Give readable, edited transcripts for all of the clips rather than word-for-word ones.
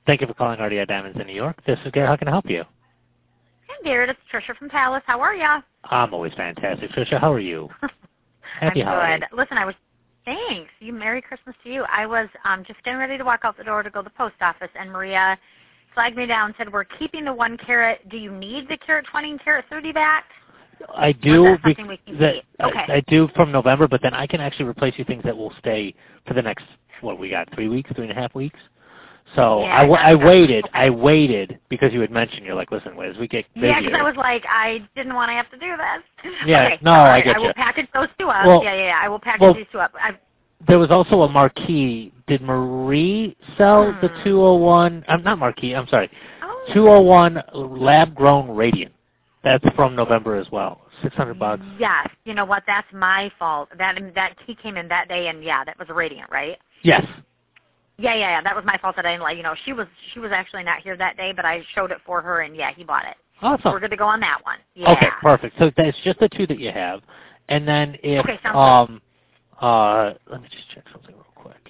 Thank you for calling RDI Diamonds in New York. This is Garrett. How can I help you? Hey, Garrett. It's Trisha from Palace. How are ya? I'm always fantastic. Trisha, how are you? Happy I'm holidays. good. Listen, thanks. Merry Christmas to you. I was just getting ready to walk out the door to go to the post office, and Maria flagged me down and said, we're keeping the 1 carat. Do you need the carat 20 and carat 30 back? I do. Or is that something we can keep? Okay. I do from November, but then I can actually replace you things that will stay for the next, what we got, 3 weeks, 3.5 weeks? So yeah, I waited. Okay. I waited because you had mentioned, you're like, listen, as we get busier. Yeah, because I was like, I didn't want to have to do this. Yeah, okay, no, right, I get I you. will package those two up. Well, yeah, I will package these two up. There was also a marquee. Did Marie sell the 201? Not marquee. I'm sorry. 201 lab-grown radiant. That's from November as well. $600. Yes. You know what? That's my fault. That key came in that day, and yeah, that was a radiant, right? Yes. Yeah. That was my fault that I didn't let you know. She was actually not here that day, but I showed it for her, and yeah, he bought it. Awesome. So we're good to go on that one. Yeah. Okay, perfect. So that's just the two that you have, and then if okay, sounds good. let me just check something real quick.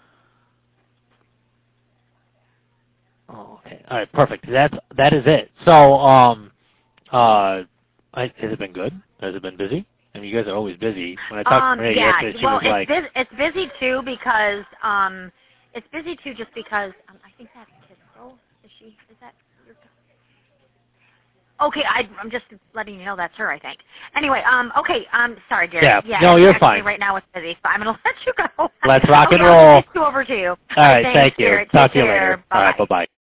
Oh, okay. All right, perfect. That is it. So has it been good? Has it been busy? I mean, you guys are always busy. When I talked to Maria yesterday, she was like, it's busy too because just because I think that's Kisco. Is that your? Okay, I'm just letting you know that's her, I think. Anyway, okay, sorry, Garrett. Yeah, no, you're fine. Right now it's busy, so I'm going to let you go. Let's rock and roll. I'll get these two over to you. All right, thanks, thank you. Garrett. Talk Take to you care. later. Bye. All right, bye-bye.